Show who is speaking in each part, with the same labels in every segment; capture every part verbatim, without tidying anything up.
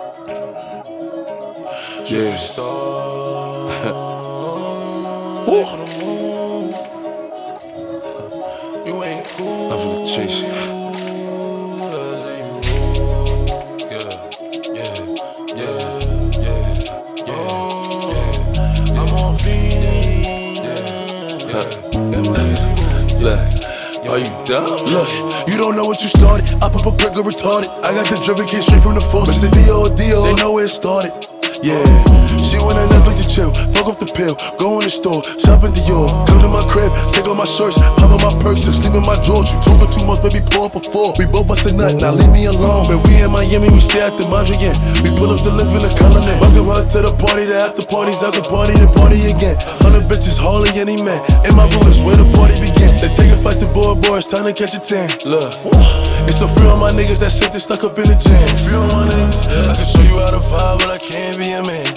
Speaker 1: Yeah. Woo. You ain't cool. I'm finna chase you. Yeah, yeah, yeah, yeah, yeah, yeah. I'm on V. Yeah, yeah. Look, are you dumb?
Speaker 2: Look, you don't know what you started. I pop a brick or retarded. I got the dripping kid straight from the force. It's a Dio Dio. They know where it started. Yeah, she went on Netflix to chill, fuck up the pill, go in the store, shop in Dior, come to my crib, take off my shirts, pop on my perks, and sleep in my drawers. You talking too much, baby, pour up a four. We both bust a nut, now leave me alone. But we in Miami, we stay at the Mondrian. We pull up to live in the colony. Welcome her to the party, the after parties, after party, then party again. Hundred bitches, hardly any man. In my room is where the party began. They take a fight to boy, boy, it's time to catch a tan. Look, it's a few of my niggas that shit that stuck up in the jam. Few of my niggas, I can show you how to vibe, but I can't be a man.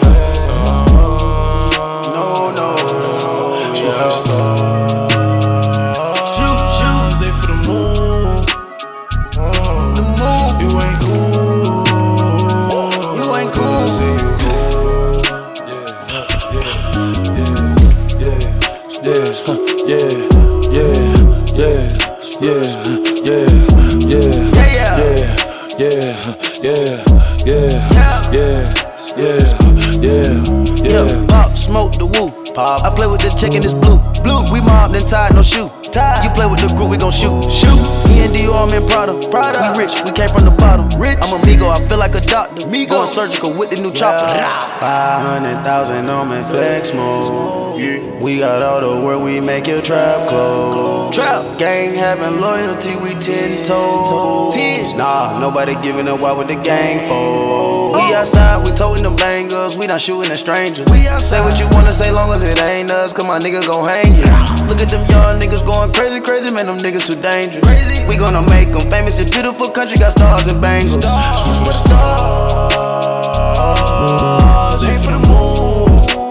Speaker 2: No, no, shoot for the stars, shoot, shoot, aim for the moon. The moon, you ain't cool, you ain't cool. I say you cool, yeah, yeah, yeah, yeah, yeah, yeah, yeah, yeah, yeah, yeah, yeah, yeah, yeah, yeah. Yeah, yeah, yeah, yeah.
Speaker 3: Pop, smoke the woo. Pop. I play with the chicken, it's blue. Blue. We mobbed and tied, no shoe. Tied. You play with the group, we gon' shoot. Shoot. Me and Dior, I'm in Prada. Prada. We rich, we came from the bottom. Rich. I'm a Migo, I feel like a doctor. Migo. Going surgical with the new chopper. Five hundred thousand on me, flex mode. Yeah. We got all the work, we make your trap close. Trap. Gang having loyalty, we ten toes. Ten. Nah, nobody giving up, why would the gang fold? We outside, we toting them bangers, we not shooting at strangers. We say what you wanna say, long as it ain't us, cause my nigga gon' hang you. Look at them young niggas going crazy, crazy, man, them niggas too dangerous. Crazy. We gonna make them famous, this beautiful country got stars and bangles. Shoot for the stars, aim for the moon.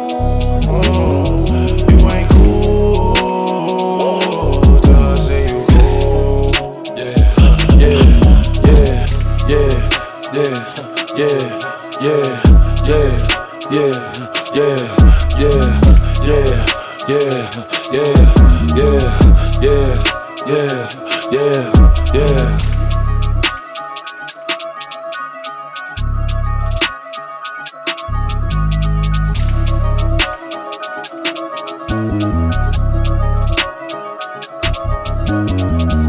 Speaker 1: You ain't cool till I say you cool. Yeah, yeah, yeah, yeah, yeah. Yeah, yeah, yeah, yeah, yeah, yeah, yeah, yeah, yeah, yeah, yeah, yeah, yeah, yeah.